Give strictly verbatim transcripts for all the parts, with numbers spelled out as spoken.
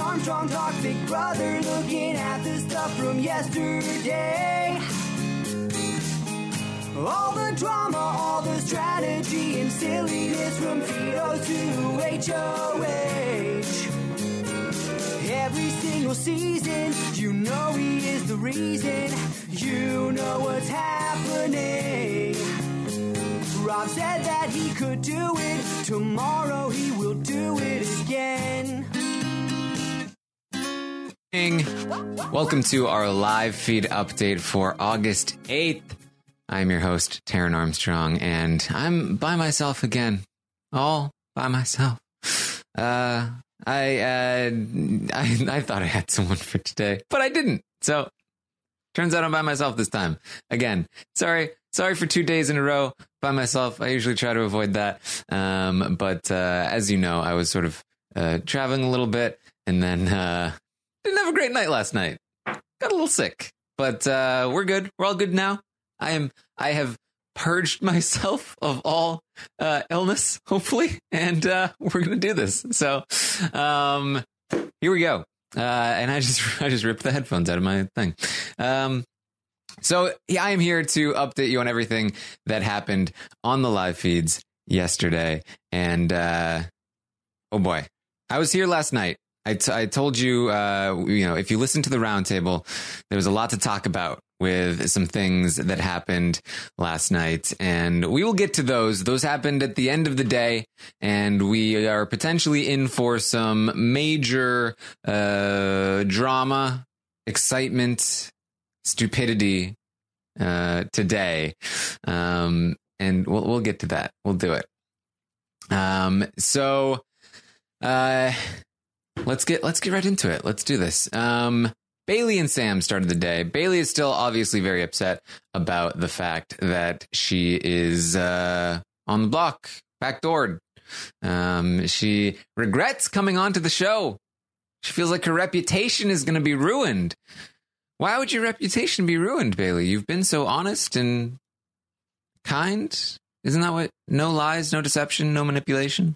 Armstrong talk, Big Brother looking at the stuff from yesterday. All the drama, all the strategy and silliness from Tito to H O H. Every single season, you know he is the reason. You know what's happening. Rob said that he could do it. Tomorrow he will do it again. Welcome to our live feed update for August eighth. I'm your host, Taran Armstrong, and I'm by myself again. All by myself. Uh, I, uh, I, I thought I had someone for today, but I didn't. So, turns out I'm by myself this time. Again, sorry. Sorry for two days in a row by myself. I usually try to avoid that. Um, but, uh, as you know, I was sort of, uh, traveling a little bit and then, uh, didn't have a great night last night. Got a little sick, but, uh, we're good. We're all good now. I am, I have purged myself of all, uh, illness, hopefully. And, uh, we're going to do this. So, um, here we go. Uh, and I just, I just ripped the headphones out of my thing. Um, so yeah, I am here to update you on everything that happened on the live feeds yesterday. And, uh, oh boy, I was here last night. I, t- I told you, uh, you know, if you listen to the roundtable, there was a lot to talk about with some things that happened last night, and we will get to those. Those happened at the end of the day, and we are potentially in for some major, uh, drama, excitement, stupidity, uh, today. Um, and we'll, we'll get to that. We'll do it. Um, so, uh, Let's get let's get right into it. Let's do this. Um, Bailey and Sam started the day. Bailey is still obviously very upset about the fact that she is uh, on the block, backdoored. Um, she regrets coming onto the show. She feels like her reputation is going to be ruined. Why would your reputation be ruined, Bailey? You've been so honest and kind. Isn't that what? No lies, no deception, no manipulation.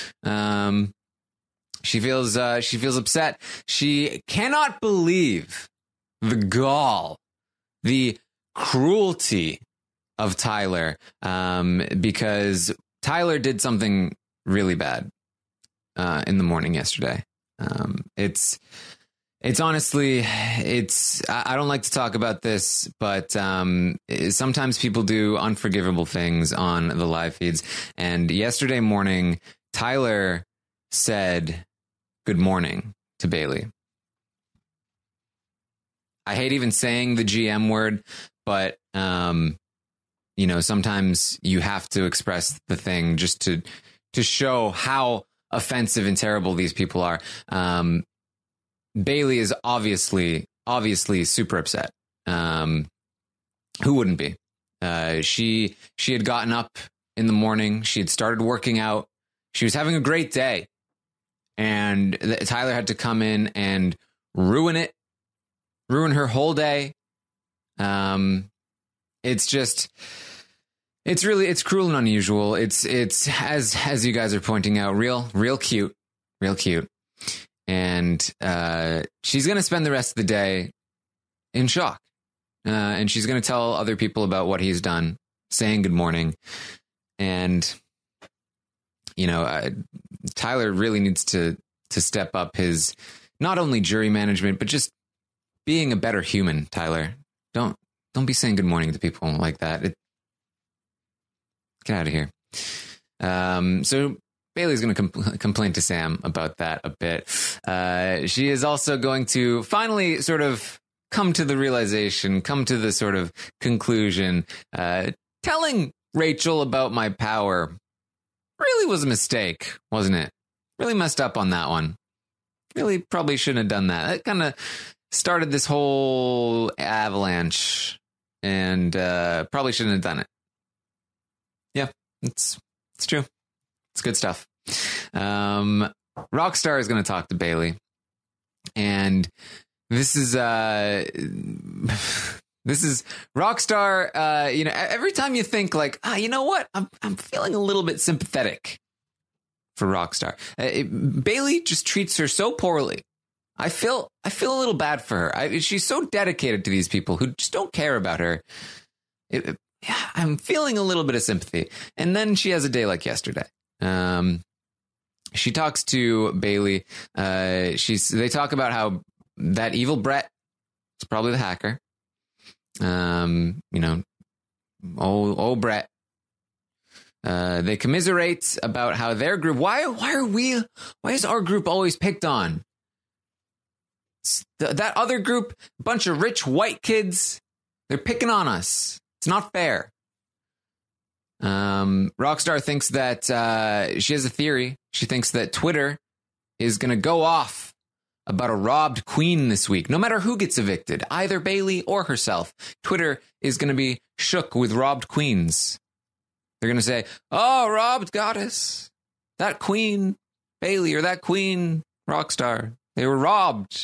Um. She feels, uh, she feels upset. She cannot believe the gall, the cruelty of Tyler, um, because Tyler did something really bad, uh, in the morning yesterday. Um, it's, it's honestly, it's, I don't like to talk about this, but, um, sometimes people do unforgivable things on the live feeds. And yesterday morning, Tyler said, "Good morning" to Bailey. I hate even saying the G M word, but, um, you know, sometimes you have to express the thing just to, to show how offensive and terrible these people are. Um, Bailey is obviously, obviously super upset. Um, who wouldn't be? Uh, she, she had gotten up in the morning. She had started working out. She was having a great day. And Tyler had to come in and ruin it, ruin her whole day. Um, it's just, it's really, it's cruel and unusual. It's, it's as, as you guys are pointing out, real, real cute, real cute. And, uh, she's going to spend the rest of the day in shock. Uh, and she's going to tell other people about what he's done, saying good morning. And, you know, uh, Tyler really needs to, to step up his, not only jury management, but just being a better human, Tyler. Don't, don't be saying good morning to people like that. It, get out of here. Um, so Bailey's going to compl- complain to Sam about that a bit. Uh, she is also going to finally sort of come to the realization, come to the sort of conclusion, uh, telling Rachel about my power really was a mistake, wasn't it? Really messed up on that one. Really probably shouldn't have done that. That kind of started this whole avalanche, and uh, probably shouldn't have done it. Yeah, it's it's true. It's good stuff. Um, Rockstar is going to talk to Bailey, and this is uh, this is Rockstar. Uh, you know, every time you think like, ah, you know what, I'm I'm feeling a little bit sympathetic for Rockstar. Uh, it, Bailey just treats her so poorly, I feel I feel a little bad for her. I, she's so dedicated to these people who just don't care about her. It, it, I'm feeling a little bit of sympathy. And then she has a day like yesterday. Um, she talks to Bailey. Uh, she's they talk about how that evil Brett is probably the hacker. Um, you know, oh, oh, Brett. Uh, they commiserate about how their group. Why? Why are we? Why is our group always picked on? Th- that other group, bunch of rich white kids, they're picking on us. It's not fair. Um, Rockstar thinks that uh, she has a theory. She thinks that Twitter is going to go off about a robbed queen this week. No matter who gets evicted, either Bailey or herself, Twitter is going to be shook with robbed queens. They're going to say, oh, robbed goddess. That queen, Bailey, or that queen, Rockstar. They were robbed.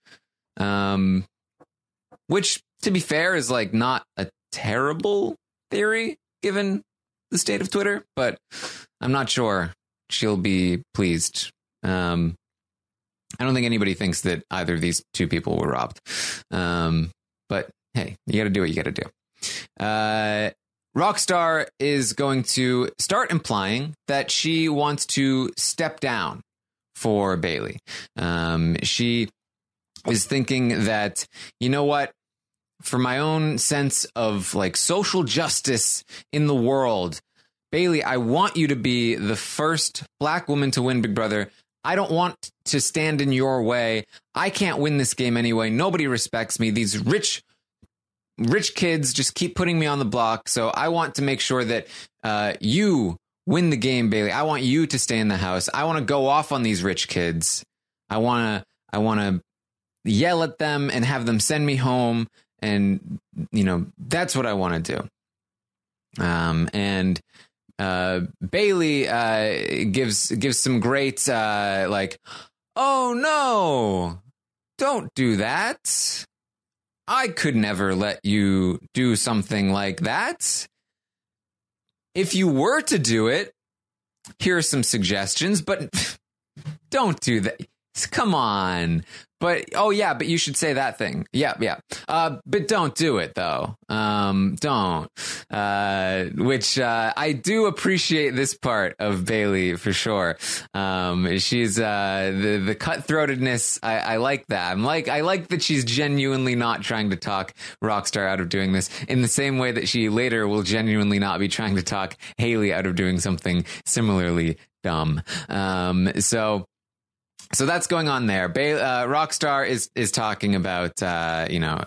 Um, which, to be fair, is like not a terrible theory given the state of Twitter, but I'm not sure she'll be pleased. Um, I don't think anybody thinks that either of these two people were robbed. Um, but hey, you got to do what you got to do. Uh, Rockstar is going to start implying that she wants to step down for Bailey. Um, she is thinking that, you know what, for my own sense of like social justice in the world, Bailey, I want you to be the first black woman to win Big Brother. I don't want to stand in your way. I can't win this game anyway. Nobody respects me. These rich, rich kids just keep putting me on the block. So I want to make sure that uh, you win the game, Bailey. I want you to stay in the house. I want to go off on these rich kids. I want to, I want to yell at them and have them send me home. And, you know, that's what I want to do. Um, and uh, Bailey uh, gives gives some great, uh, like, oh, no, don't do that. I could never let you do something like that. If you were to do it, here are some suggestions, but don't do that. Come on. But, oh, yeah, but you should say that thing. Yeah, yeah. Uh, but don't do it, though. Um, don't. Uh, which uh, I do appreciate this part of Bailey, for sure. Um, she's uh, the, the cutthroatedness. I, I like that. I'm like, I like that she's genuinely not trying to talk Rockstar out of doing this in the same way that she later will genuinely not be trying to talk Haley out of doing something similarly dumb. Um, so... So that's going on there. Ba- uh, Rockstar is is talking about, uh, you know,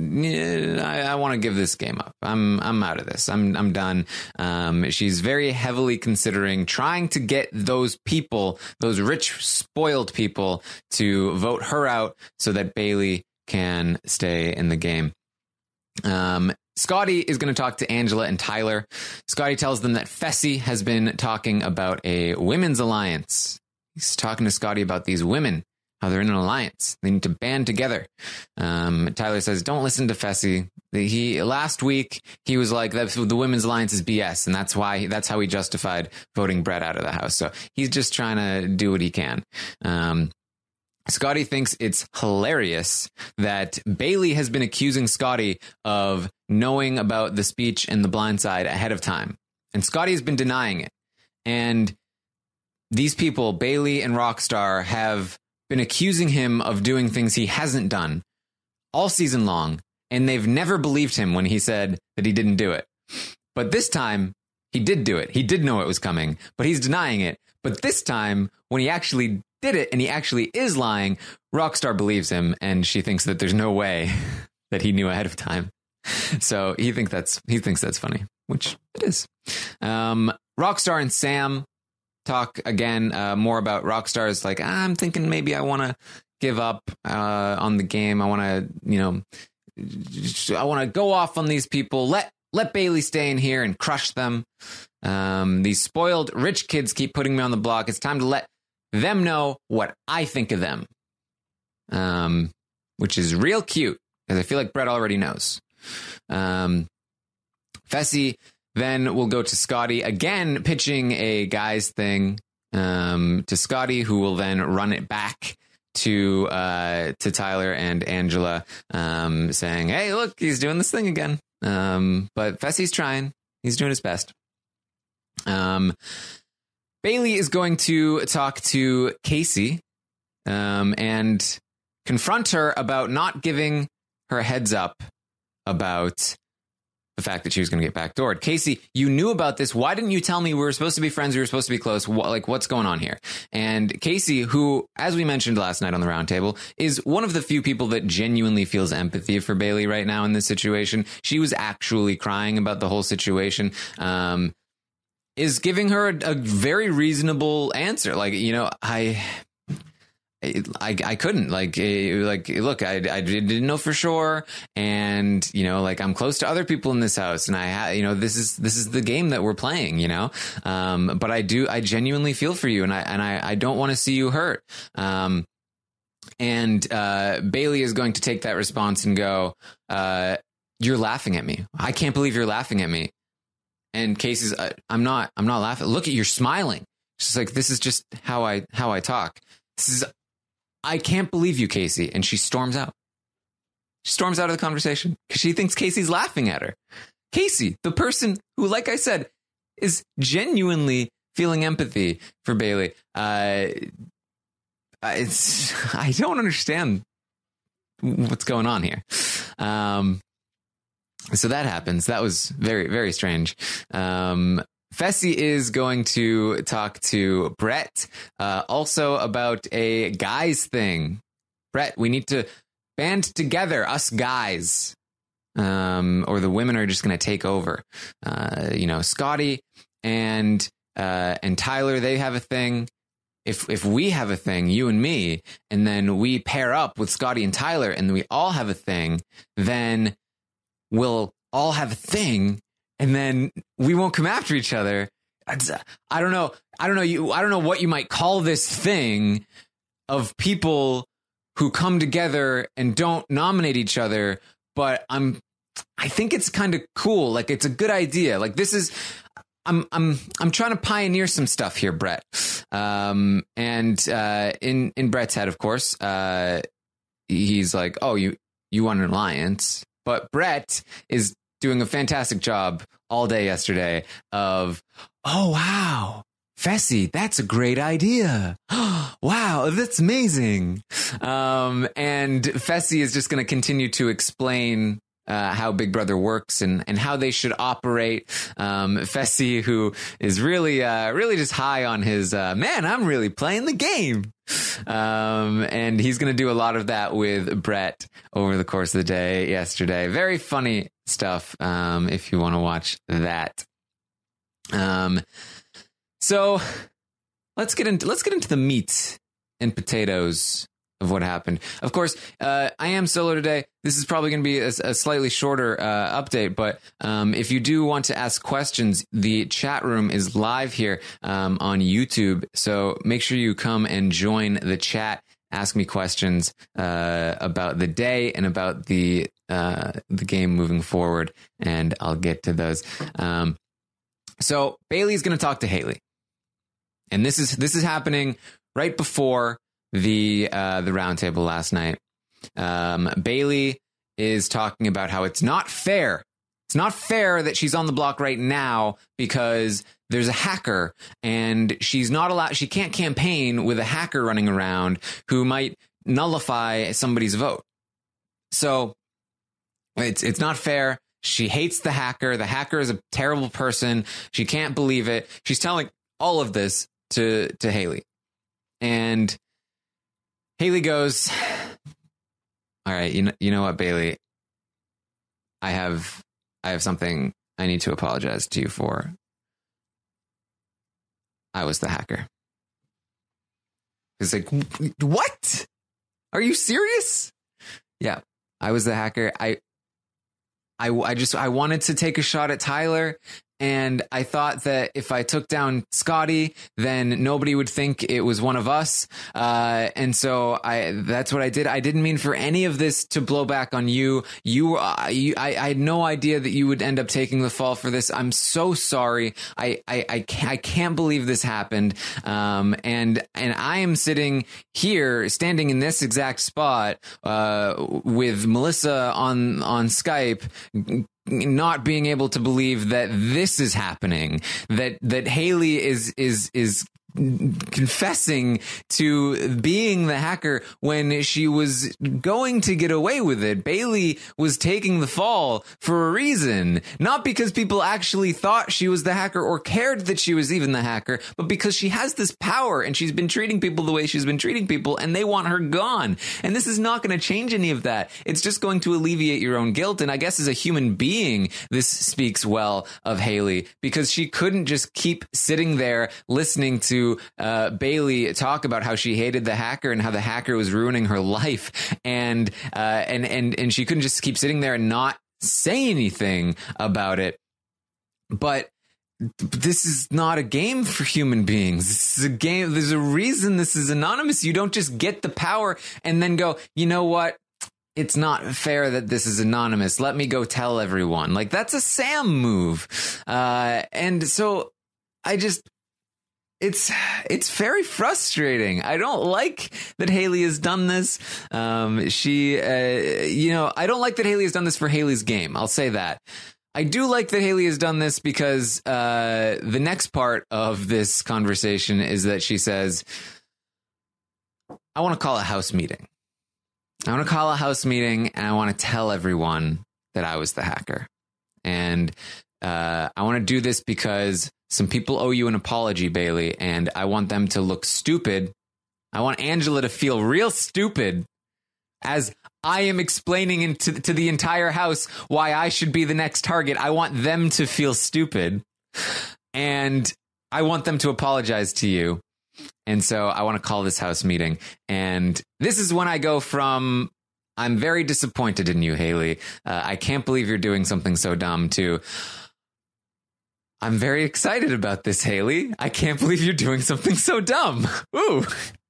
I, I want to give this game up. I'm I'm out of this. I'm I'm done. Um, she's very heavily considering trying to get those people, those rich, spoiled people, to vote her out so that Bailey can stay in the game. Um, Scotty is going to talk to Angela and Tyler. Scotty tells them that Fessy has been talking about a women's alliance. He's talking to Scotty about these women, how they're in an alliance. They need to band together. Um, Tyler says, don't listen to Fessy. He last week, he was like, the women's alliance is B S. And that's why, that's how he justified voting Brett out of the house. So he's just trying to do what he can. Um, Scotty thinks it's hilarious that Bailey has been accusing Scotty of knowing about the speech and the blind side ahead of time. And Scotty has been denying it. And these people, Bailey and Rockstar, have been accusing him of doing things he hasn't done all season long, and they've never believed him when he said that he didn't do it. But this time, he did do it. He did know it was coming, but he's denying it. But this time, when he actually did it and he actually is lying, Rockstar believes him, and she thinks that there's no way that he knew ahead of time. So he thinks that's he thinks that's funny, which it is. Um, Rockstar and Sam talk again uh, more about Rockstar's like, ah, I'm thinking maybe I want to give up uh, on the game. I want to, you know, I want to go off on these people. Let let Bailey stay in here and crush them. Um, these spoiled rich kids keep putting me on the block. It's time to let them know what I think of them. Um, which is real cute because I feel like Brett already knows. Um, Fessy then we'll go to Scotty again, pitching a guys thing um, to Scotty, who will then run it back to uh, to Tyler and Angela, um, saying, "Hey, look, he's doing this thing again." Um, but Fessy's trying; he's doing his best. Um, Bailey is going to talk to Casey, um, and confront her about not giving her a heads up about the fact that she was going to get backdoored. Casey, you knew about this. Why didn't you tell me? We were supposed to be friends. We were supposed to be close. What, like, what's going on here? And Casey, who, as we mentioned last night on the roundtable, is one of the few people that genuinely feels empathy for Bailey right now in this situation. She was actually crying about the whole situation. Um, is giving her a, a very reasonable answer. Like, you know, I... I, I couldn't like like look I, I didn't know for sure, and you know like I'm close to other people in this house, and I ha- you know this is this is the game that we're playing, you know um but I do I genuinely feel for you, and I and I, I don't want to see you hurt. Um and uh Bailey is going to take that response and go, uh you're laughing at me. I can't believe you're laughing at me. And Casey's uh, I'm not I'm not laughing. Look at you're smiling. She's like, this is just how I how I talk. This is I can't believe you, Casey. And she storms out. She storms out of the conversation because she thinks Casey's laughing at her. Casey, the person who, like I said, is genuinely feeling empathy for Bailey. Uh, it's I don't understand what's going on here. Um, so that happens. That was very, very strange. Um, Fessy is going to talk to Brett, uh, also about a guys thing. Brett, we need to band together, us guys, um, or the women are just going to take over. Uh, you know, Scotty and uh, and Tyler, they have a thing. If if we have a thing, you and me, and then we pair up with Scotty and Tyler, and we all have a thing, then we'll all have a thing. And then we won't come after each other. I don't know. I don't know. You. I don't know what you might call this thing of people who come together and don't nominate each other. But I'm. I think it's kind of cool. Like it's a good idea. Like this is. I'm. I'm. I'm trying to pioneer some stuff here, Brett. Um. And uh, in in Brett's head, of course, uh, he's like, "Oh, you you want an alliance?" But Brett is doing a fantastic job all day yesterday of, oh, wow, Fessy, that's a great idea. Wow, that's amazing. Um, and Fessy is just going to continue to explain uh, how Big Brother works and, and how they should operate. Um, Fessy, who is really, uh, really just high on his, uh, man, I'm really playing the game. Um, and he's going to do a lot of that with Brett over the course of the day yesterday. Very funny stuff. Um, if you want to watch that. Um, so let's get into, let's get into the meat and potatoes of what happened. Of course, uh, I am solo today. This is probably going to be a, a slightly shorter uh, update, but um, if you do want to ask questions, the chat room is live here um, on YouTube. So make sure you come and join the chat. Ask me questions uh, about the day and about the uh, the game moving forward, and I'll get to those. Um, so Bailey's going to talk to Haley, and this is this is happening right before the uh, the roundtable last night. Um, Bailey is talking about how it's not fair. It's not fair that she's on the block right now because there's a hacker and she's not allowed. She can't campaign with a hacker running around who might nullify somebody's vote. So it's it's not fair. She hates the hacker. The hacker is a terrible person. She can't believe it. She's telling all of this to to Haley, and Haley goes, all right, you know, you know what, Bailey, I have, I have something I need to apologize to you for. I was the hacker. It's like, what? Are you serious? Yeah, I was the hacker. I, I, I just, I wanted to take a shot at Tyler, And I thought that if I took down Scotty, then nobody would think it was one of us. Uh, and so I, that's what I did. I didn't mean for any of this to blow back on you. You, uh, you I, I had no idea that you would end up taking the fall for this. I'm so sorry. I, I, I can't, I can't believe this happened. Um, and, and I am sitting here, standing in this exact spot, uh, with Melissa on, on Skype, not being able to believe that this is happening, that, that Haley is, is, is confessing to being the hacker when she was going to get away with it. Bailey was taking the fall for a reason, not because people actually thought she was the hacker or cared that she was even the hacker, but because she has this power and she's been treating people the way she's been treating people and they want her gone. And this is not going to change any of that. It's just going to alleviate your own guilt. And I guess as a human being, this speaks well of Haley, because she couldn't just keep sitting there listening to Uh, Bailey talk about how she hated the hacker and how the hacker was ruining her life, and uh, and and and she couldn't just keep sitting there and not say anything about it. But this is not a game for human beings. This is a game. There's a reason this is anonymous. You don't just get the power and then go, you know what? It's not fair that this is anonymous. Let me go tell everyone. Like, that's a Sam move. Uh, and so I just. It's it's very frustrating. I don't like that Haley has done this. Um, she, uh, you know, I don't like that Haley has done this for Haley's game. I'll say that. I do like that Haley has done this because uh, the next part of this conversation is that she says, I want to call a house meeting. I want to call a house meeting and I want to tell everyone that I was the hacker. And uh, I want to do this because some people owe you an apology, Bailey, and I want them to look stupid. I want Angela to feel real stupid as I am explaining into, to the entire house why I should be the next target. I want them to feel stupid, and I want them to apologize to you. And so I want to call this house meeting. And this is when I go from, I'm very disappointed in you, Haley. Uh, I can't believe you're doing something so dumb, to, I'm very excited about this, Haley. I can't believe you're doing something so dumb. Ooh.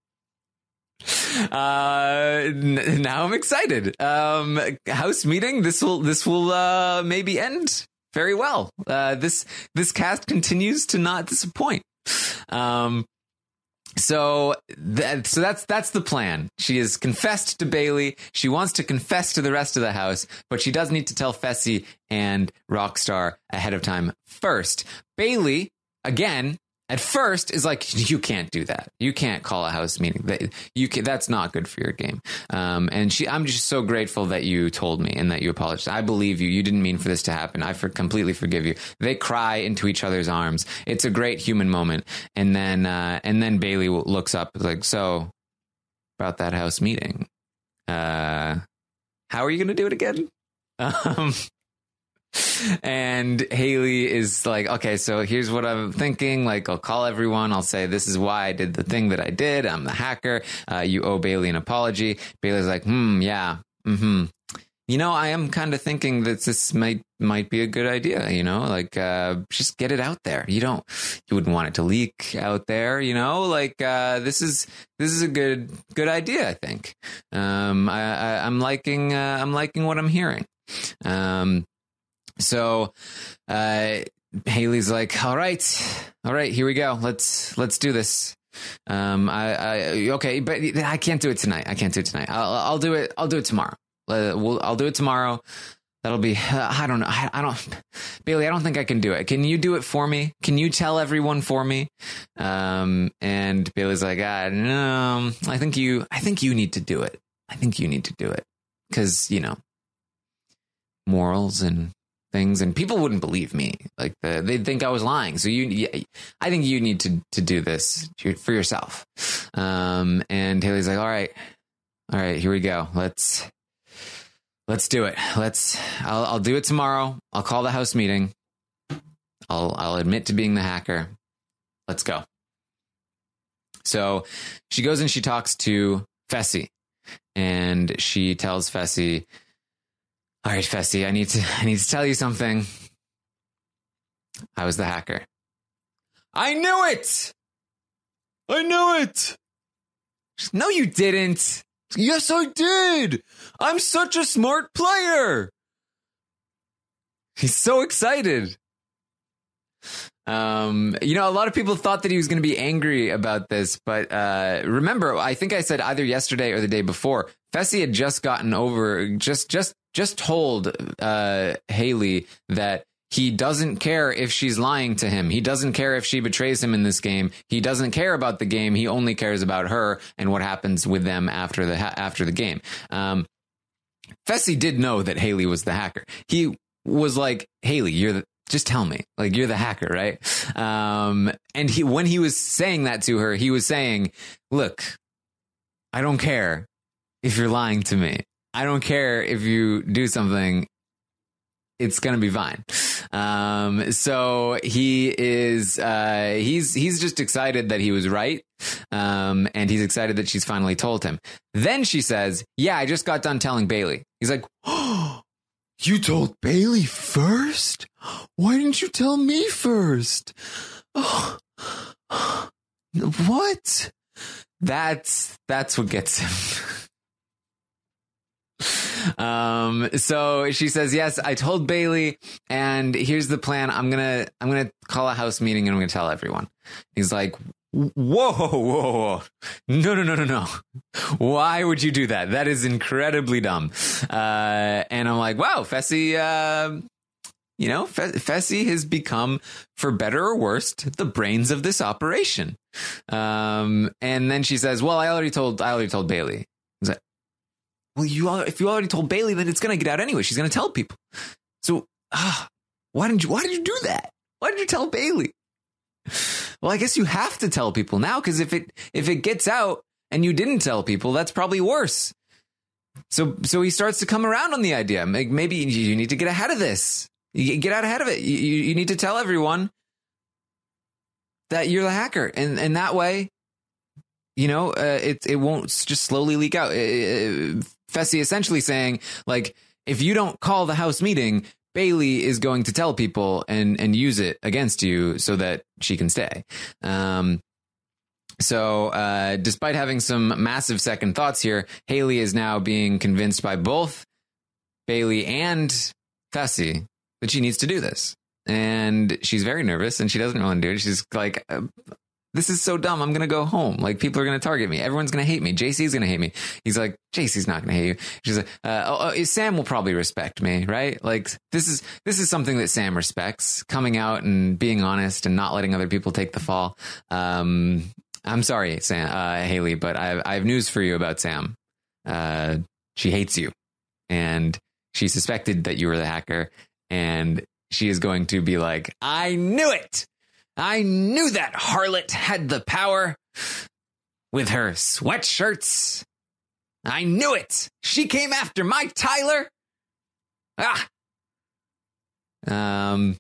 Uh, n- now I'm excited. Um, house meeting. This will, this will, uh, maybe end very well. Uh, this, this cast continues to not disappoint. Um, So that, so that's that's the plan. She has confessed to Bailey. She wants to confess to the rest of the house, but she does need to tell Fessy and Rockstar ahead of time first. Bailey, again, at first is like, you can't do that. You can't call a house meeting. That you can, that's not good for your game. Um, and she, I'm just so grateful that you told me and that you apologized. I believe you. You didn't mean for this to happen. I for, completely forgive you. They cry into each other's arms. It's a great human moment. And then, uh, and then Bailey looks up like, so about that house meeting, uh, how are you going to do it again? Um, And Haley is like, okay, so here's what I'm thinking. Like, I'll call everyone. I'll say, this is why I did the thing that I did. I'm the hacker. Uh, you owe Bailey an apology. Bailey's like, hmm, yeah. Mm-hmm. You know, I am kind of thinking that this might might be a good idea, you know, like, uh, just get it out there. You don't, you wouldn't want it to leak out there, you know, like, uh, this is, this is a good, good idea, I think. Um, I, I, I'm liking, uh, I'm liking what I'm hearing. Um, So, uh, Haley's like, all right, all right, here we go. Let's, let's do this. Um, I, I, okay, but I can't do it tonight. I can't do it tonight. I'll, I'll do it. I'll do it tomorrow. Uh, we'll, I'll do it tomorrow. That'll be, uh, I don't know. I, I don't, Bailey, I don't think I can do it. Can you do it for me? Can you tell everyone for me? Um, and Bailey's like, ah, no, I think you, I think you need to do it. I think you need to do it. 'Cause, you know, morals and things, and people wouldn't believe me. Like, the, they'd think I was lying. So you, I think you need to, to do this for yourself. Um, and Haley's like, all right, all right, here we go. Let's, let's do it. Let's, I'll, I'll do it tomorrow. I'll call the house meeting. I'll, I'll admit to being the hacker. Let's go. So she goes and she talks to Fessy, and she tells Fessy, all right, Fessy, I need to, I need to tell you something. I was the hacker. I knew it. I knew it. No, you didn't. Yes, I did. I'm such a smart player. He's so excited. Um, you know, a lot of people thought that he was going to be angry about this, but uh, remember, I think I said either yesterday or the day before, Fessy had just gotten over, just just just told uh, Haley that he doesn't care if she's lying to him. He doesn't care if she betrays him in this game. He doesn't care about the game. He only cares about her and what happens with them after the ha- after the game. Um, Fessy did know that Haley was the hacker. He was like, Haley, you're the, just tell me, like, you're the hacker, right? Um, and he, when he was saying that to her, he was saying, look, I don't care if you're lying to me. I don't care if you do something. It's going to be fine. Um, so he is, uh, he's, he's just excited that he was right. Um, and he's excited that she's finally told him. Then she says, yeah, I just got done telling Bailey. He's like, oh, you told Bailey first? Why didn't you tell me first? Oh, what? That's, that's what gets him. Um, so she says, yes, I told Bailey, and here's the plan. I'm going to, I'm going to call a house meeting and I'm going to tell everyone. He's like, whoa, whoa, whoa. No, no, no, no, no. Why would you do that? That is incredibly dumb. Uh, and I'm like, wow, Fessy, uh, you know, F- Fessy has become, for better or worse, the brains of this operation. Um, and then she says, well, I already told, I already told Bailey. He's like, well, you if you already told Bailey, then it's going to get out anyway. She's going to tell people. So, ah, why didn't you? Why did you do that? Why did you tell Bailey? Well, I guess you have to tell people now, because if it if it gets out and you didn't tell people, that's probably worse. So, so he starts to come around on the idea. Maybe you need to get ahead of this. You get out ahead of it. You, you need to tell everyone that you're the hacker, and and that way, you know, uh, it it won't just slowly leak out. It, Fessy essentially saying, like, if you don't call the house meeting, Bailey is going to tell people and, and use it against you so that she can stay. Um, so uh, despite having some massive second thoughts here, Haley is now being convinced by both Bailey and Fessy that she needs to do this. And she's very nervous and she doesn't want to do it. She's like, uh, this is so dumb. I'm going to go home. Like, people are going to target me. Everyone's going to hate me. J C's going to hate me. He's like, J C's not going to hate you. She's like, uh, oh, oh, Sam will probably respect me, right? Like, this is, this is something that Sam respects, coming out and being honest and not letting other people take the fall. Um, I'm sorry, Sam, uh, Haley, but I have, I have news for you about Sam. Uh, she hates you, and she suspected that you were the hacker, and she is going to be like, I knew it. I knew that harlot had the power with her sweatshirts. I knew it. She came after my Tyler. Ah. Um.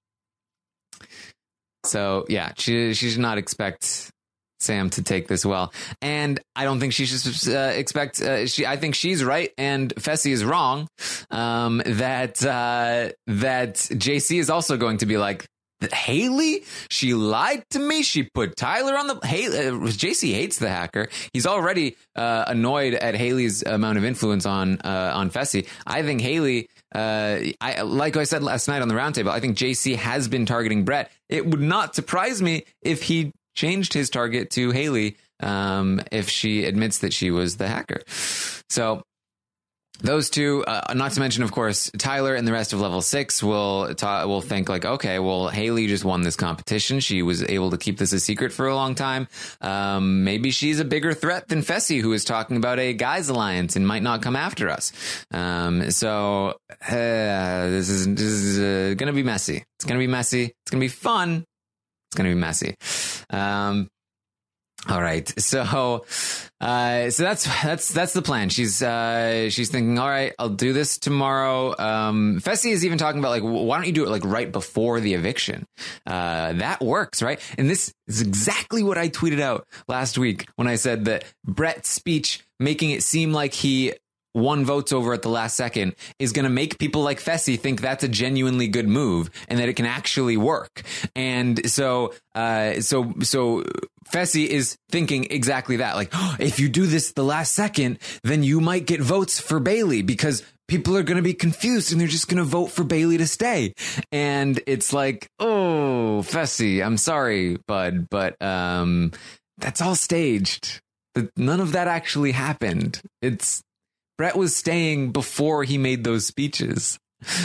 So, yeah, she, she should not expect Sam to take this well. And I don't think she should uh, expect, uh, she, I think she's right and Fessy is wrong. Um, that, uh, that J C is also going to be like, Haley, she lied to me. She put Tyler on the. Haley, uh, J C hates the hacker. He's already uh, annoyed at Haley's amount of influence on uh, on Fessy. I think Haley, uh, I like I said last night on the roundtable, I think J C has been targeting Brett. It would not surprise me if he changed his target to Haley um, if she admits that she was the hacker. So. Those two, uh, not to mention, of course, Tyler and the rest of level six will ta- will think like, okay, well, Haley just won this competition. She was able to keep this a secret for a long time. Um, maybe she's a bigger threat than Fessy, who is talking about a guys alliance and might not come after us. Um, so uh, this is, this is uh, going to be messy. It's going to be messy. It's going to be fun. It's going to be messy. Um, All right. So, uh, so that's, that's, that's the plan. She's, uh, she's thinking, all right, I'll do this tomorrow. Um, Fessy is even talking about like, why don't you do it like right before the eviction? Uh, that works, right? And this is exactly what I tweeted out last week when I said that Brett's speech making it seem like he won votes over at the last second is going to make people like Fessy think that's a genuinely good move and that it can actually work. And so, uh, so, so Fessy is thinking exactly that. Like, oh, if you do this the last second, then you might get votes for Bailey because people are going to be confused and they're just going to vote for Bailey to stay. And it's like, oh, Fessy, I'm sorry, bud, but um, that's all staged. None of that actually happened. It's Brett was staying before he made those speeches.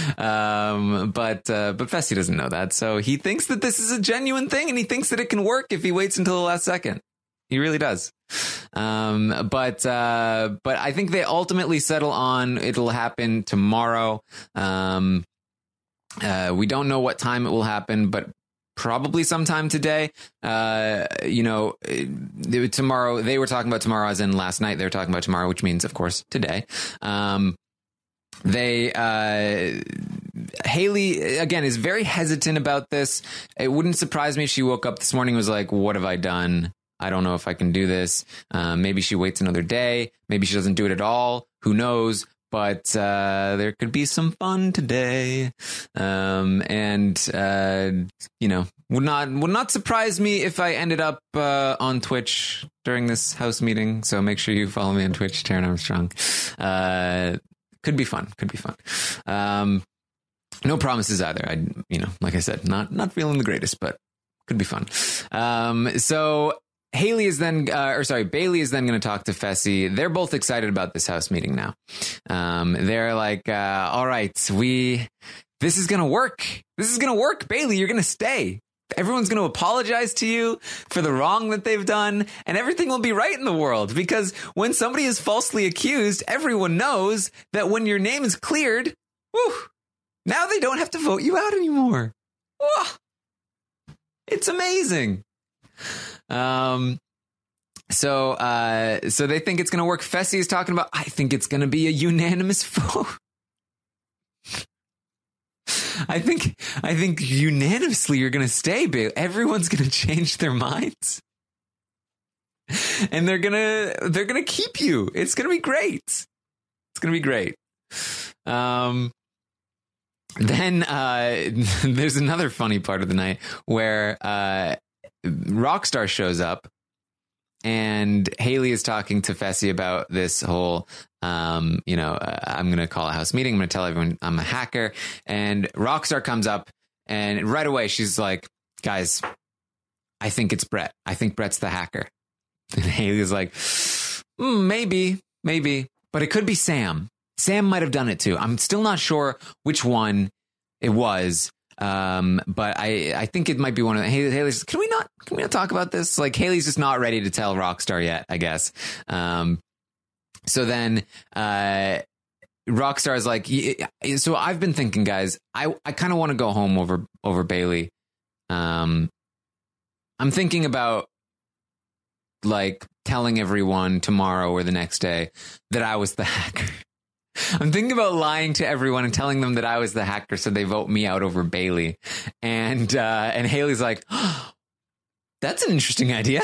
Um, but uh, but Fessy doesn't know that. So he thinks that this is a genuine thing and he thinks that it can work if he waits until the last second. He really does. Um, but uh, but I think they ultimately settle on it'll happen tomorrow. Um, uh, we don't know what time it will happen, but probably sometime today. Uh, you know, it, tomorrow, they were talking about tomorrow as in last night. They were talking about tomorrow, which means, of course, today. Um, they, uh, Haley, again, is very hesitant about this. It wouldn't surprise me if she woke up this morning and was like, what have I done? I don't know if I can do this. Uh, maybe she waits another day. Maybe she doesn't do it at all. Who knows? But uh, there could be some fun today, um, and uh, you know, would not would not surprise me if I ended up uh, on Twitch during this house meeting. So make sure you follow me on Twitch, Taran Armstrong. Uh, could be fun. Could be fun. Um, no promises either. I, you know, like I said, not not feeling the greatest, but could be fun. Um, so. Haley is then, uh, or sorry, Bailey is then going to talk to Fessy. They're both excited about this house meeting now. Um, they're like, uh, all right, we, this is going to work. This is going to work. Bailey, you're going to stay. Everyone's going to apologize to you for the wrong that they've done, and everything will be right in the world. Because when somebody is falsely accused, everyone knows that when your name is cleared, whew, now they don't have to vote you out anymore. Whoa, it's amazing. Um, so, uh, so they think it's going to work. Fessy is talking about, I think it's going to be a unanimous vote. I think, I think unanimously you're going to stay, Bailey. Everyone's going to change their minds and they're going to, they're going to keep you. It's going to be great. It's going to be great. Um, then, uh, there's another funny part of the night where, uh, Rockstar shows up and Haley is talking to Fessy about this whole, um, you know, uh, I'm going to call a house meeting. I'm going to tell everyone I'm a hacker. And Rockstar comes up and right away she's like, guys, I think it's Brett. I think Brett's the hacker. And Haley's like, mm, maybe, maybe, but it could be Sam. Sam might have done it too. I'm still not sure which one it was. Um, but I, I think it might be one of the, Haley, Haley's, can we not, can we not talk about this? Like Haley's just not ready to tell Rockstar yet, I guess. Um, so then, uh, Rockstar is like, so I've been thinking, guys, I, I kind of want to go home over, over Bailey. Um, I'm thinking about like telling everyone tomorrow or the next day that I was the hacker. I'm thinking about lying to everyone and telling them that I was the hacker so they vote me out over Bailey. And uh, and Haley's like, oh, that's an interesting idea.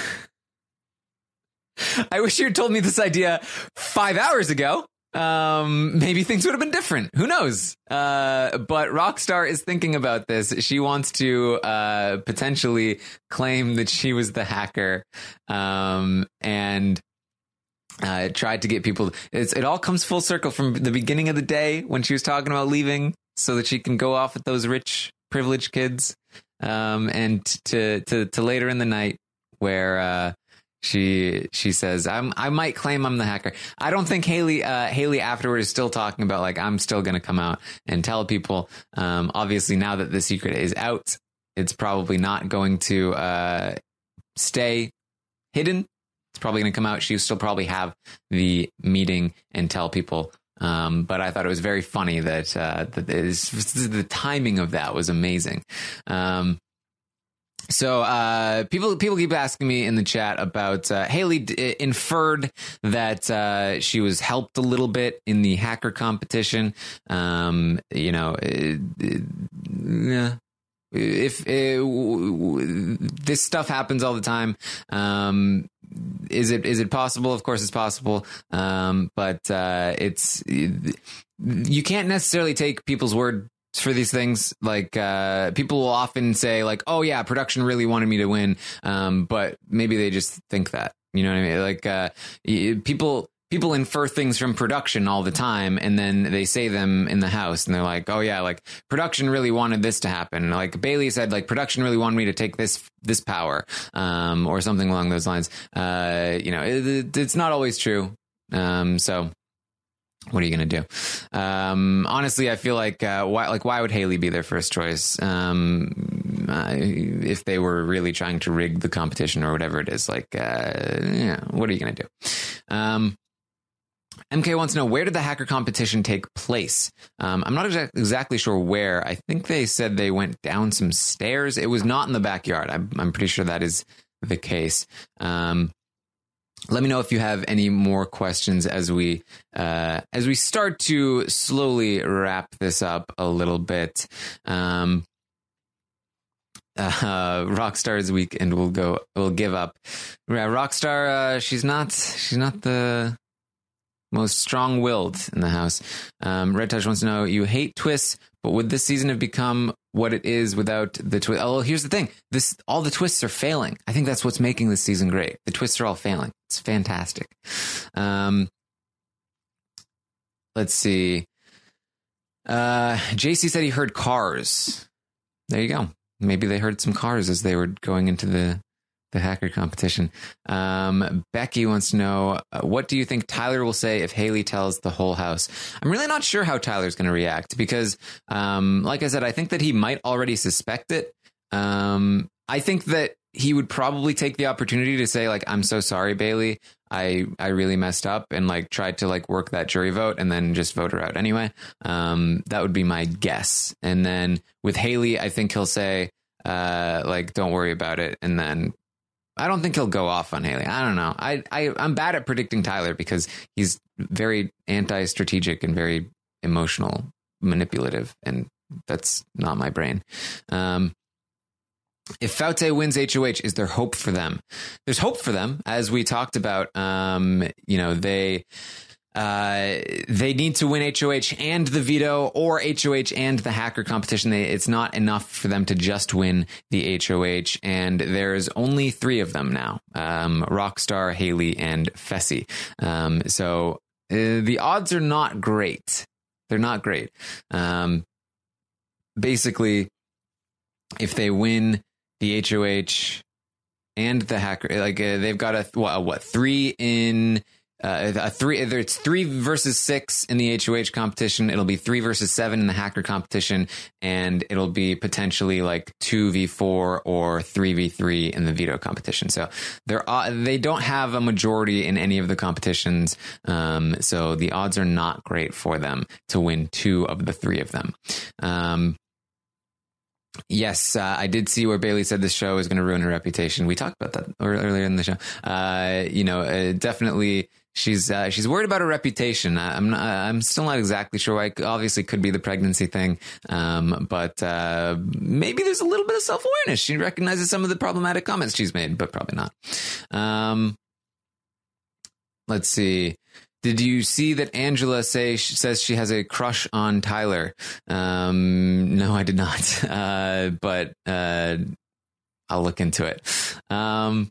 I wish you had told me this idea five hours ago. Um, maybe things would have been different. Who knows? Uh, but Rockstar is thinking about this. She wants to uh, potentially claim that she was the hacker. Um, and Uh, tried to get people. It's, it all comes full circle from the beginning of the day when she was talking about leaving so that she can go off with those rich, privileged kids. Um, and to, to, to later in the night where, uh, she, she says, I'm, I might claim I'm the hacker. I don't think Haley, uh, Haley afterward is still talking about like, I'm still going to come out and tell people. Um, obviously now that the secret is out, it's probably not going to, uh, stay hidden. It's probably going to come out. She'll still probably have the meeting and tell people. Um, but I thought it was very funny that, uh, that is, the timing of that was amazing. Um, so, uh, people, people keep asking me in the chat about, uh, Haley d- inferred that, uh, she was helped a little bit in the hacker competition. Um, you know, it, it, yeah. If it, this stuff happens all the time, um, is it is it possible? Of course, it's possible. Um, but uh, it's you can't necessarily take people's word for these things. Like uh, people will often say, like, "Oh yeah, production really wanted me to win," um, but maybe they just think that. You know what I mean? Like uh, people. People infer things from production all the time, and then they say them in the house, and they're like, "Oh yeah, like production really wanted this to happen." Like Bailey said, like production really wanted me to take this this power, um, or something along those lines. Uh, you know, it, it's not always true. Um, so, what are you gonna do? Um, honestly, I feel like uh, why like why would Haley be their first choice? Um, uh, if they were really trying to rig the competition or whatever it is, like, uh, yeah, what are you gonna do? Um, M K wants to know, where did the hacker competition take place? Um, I'm not exa- exactly sure where. I think they said they went down some stairs. It was not in the backyard. I'm, I'm pretty sure that is the case. Um, let me know if you have any more questions as we uh, as we start to slowly wrap this up a little bit. Um, uh, Rockstar's weekend will go will give up. Yeah, Rockstar, uh, she's not she's not the most strong-willed in the house. Um, Red Touch wants to know, you hate twists, but would this season have become what it is without the twist? Oh, well, here's the thing. This all the twists are failing. I think that's what's making this season great. The twists are all failing. It's fantastic. Um, let's see. Uh, J C said he heard cars. There you go. Maybe they heard some cars as they were going into the The hacker competition. Um, Becky wants to know, uh, what do you think Tyler will say if Haley tells the whole house? I'm really not sure how Tyler's going to react because, um, like I said, I think that he might already suspect it. Um, I think that he would probably take the opportunity to say, like, I'm so sorry, Bailey. I, I really messed up and like tried to like work that jury vote and then just vote her out anyway. Um, that would be my guess. And then with Haley, I think he'll say, uh, like, don't worry about it. And then I don't think he'll go off on Haley. I don't know. I, I, I'm bad at predicting Tyler because he's very anti-strategic and very emotional, manipulative, and that's not my brain. Um, if Faute wins H O H, is there hope for them? There's hope for them, as we talked about. Um, you know, they... Uh, they need to win H O H and the veto, or H O H and the hacker competition. They, it's not enough for them to just win the H O H, and there's only three of them now: um, Rockstar, Haley, and Fessy. Um, so uh, the odds are not great. They're not great. Um, basically, if they win the H O H and the hacker, like uh, they've got a what, what three in. Uh, a three, it's three versus six in the H O H competition. It'll be three versus seven in the hacker competition, and it'll be potentially like two v four or three v three in the veto competition. So they're uh, they don't have a majority in any of the competitions. Um, so the odds are not great for them to win two of the three of them. Um, Yes, uh, I did see where Bailey said this show is going to ruin her reputation. We talked about that earlier in the show. Uh, you know, uh, definitely she's uh, she's worried about her reputation. I'm not, I'm still not exactly sure why. Obviously, could be the pregnancy thing, um, but uh, maybe there's a little bit of self awareness. She recognizes some of the problematic comments she's made, but probably not. Um, let's see. Did you see that Angela say she says she has a crush on Tyler? Um, no, I did not. Uh, but uh, I'll look into it. Um,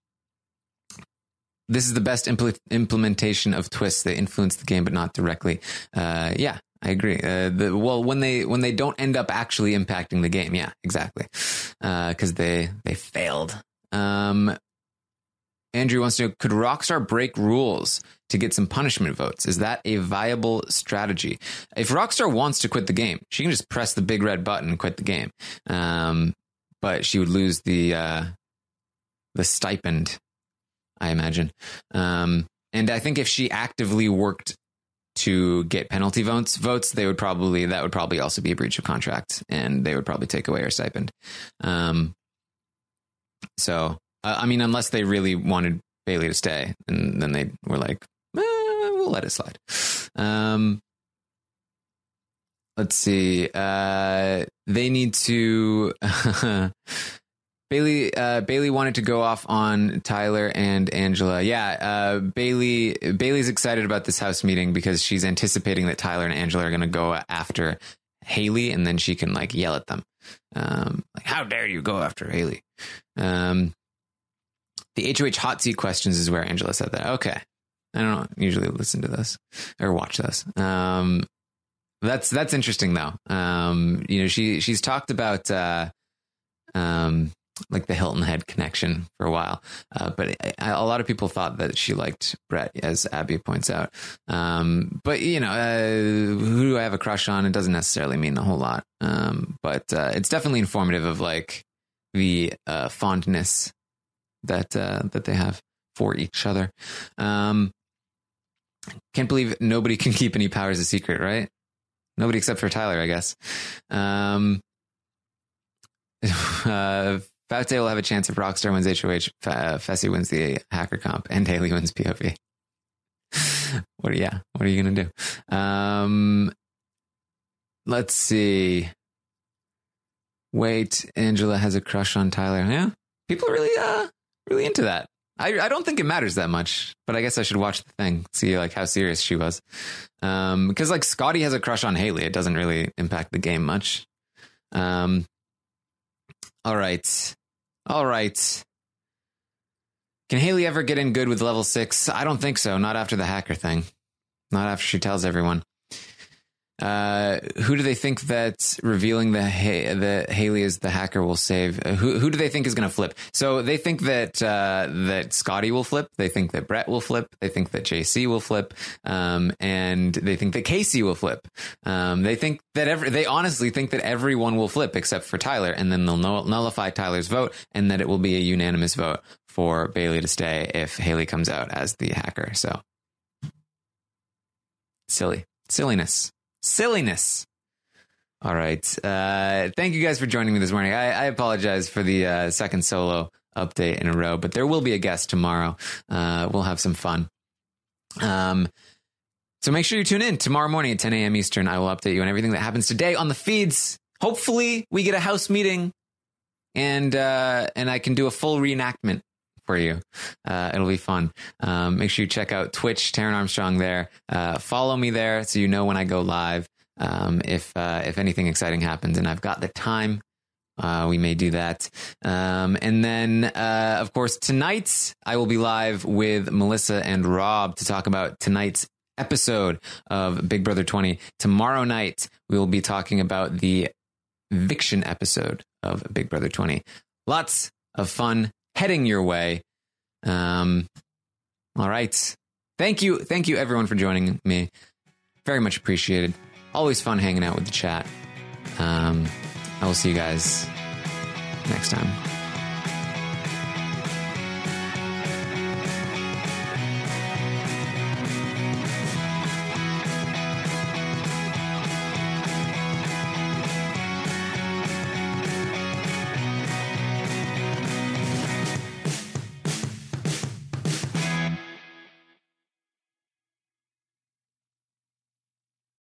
this is the best impl- implementation of twists. They influence the game, but not directly. Uh, yeah, I agree. Uh, the, well, when they when they don't end up actually impacting the game, yeah, exactly, because uh, they they failed. Um, Andrew wants to know, could Rockstar break rules to get some punishment votes? Is that a viable strategy? If Rockstar wants to quit the game, she can just press the big red button and quit the game. Um, but she would lose the uh, the stipend, I imagine. Um, and I think if she actively worked to get penalty votes, votes, they would probably that would probably also be a breach of contract, and they would probably take away her stipend. Um, so. I mean, unless they really wanted Bailey to stay, and then they were like, eh, we'll let it slide. Um, let's see. Uh, they need to Bailey uh, Bailey wanted to go off on Tyler and Angela. Yeah, uh, Bailey Bailey's excited about this house meeting because she's anticipating that Tyler and Angela are going to go after Haley, and then she can like yell at them. Um, like, how dare you go after Haley? Um, the H O H hot seat questions is where Angela said that. Okay. I don't usually listen to this or watch this. Um, that's, that's interesting though. Um, you know, she, she's talked about, uh, um, like the Hilton Head connection for a while. Uh, but I, a lot of people thought that she liked Brett, as Abby points out. Um, but you know, uh, who do I have a crush on? It doesn't necessarily mean a whole lot. Um, but, uh, it's definitely informative of like the, uh, fondness that, uh, that they have for each other. Um, Can't believe nobody can keep any powers a secret, right? Nobody except for Tyler, I guess. Um, uh, Faute will have a chance if Rockstar wins H O H, uh, Fessy wins the hacker comp, and Haley wins P O V. What are, yeah, what are you going to do? Um, let's see. Wait, Angela has a crush on Tyler. Yeah, people are really, uh, really into that. I, I don't think it matters that much, but I guess I should watch the thing, see like how serious she was. Um, because like Scotty has a crush on Haley. It doesn't really impact the game much. Um, all right. All right. Can Haley ever get in good with level six? I don't think so. Not after the hacker thing. Not after she tells everyone. Uh, who do they think that revealing the ha- the Haley is the hacker will save? Uh, who who do they think is going to flip? So they think that uh, that Scotty will flip. They think that Brett will flip. They think that J C will flip, um, and they think that Casey will flip. Um, they think that every they honestly think that everyone will flip except for Tyler, and then they'll null- nullify Tyler's vote, and that it will be a unanimous vote for Bailey to stay if Haley comes out as the hacker. So silly silliness. Silliness. All right. Uh, thank you guys for joining me this morning. I, I apologize for the uh, second solo update in a row, but there will be a guest tomorrow. Uh, we'll have some fun. Um, so make sure you tune in tomorrow morning at ten a.m. Eastern. I will update you on everything that happens today on the feeds. Hopefully we get a house meeting and uh, and I can do a full reenactment for you. Uh, it'll be fun. Um, make sure you check out Twitch, Taran Armstrong there. Uh, follow me there so you know when I go live. Um, if uh, if anything exciting happens and I've got the time, uh, we may do that. Um, and then, uh, of course, tonight I will be live with Melissa and Rob to talk about tonight's episode of Big Brother twenty. Tomorrow night, we will be talking about the Viction episode of Big Brother twenty. Lots of fun heading your way. Um, all right. Thank you. Thank you, everyone, for joining me. Very much appreciated. Always fun hanging out with the chat. Um, I will see you guys next time.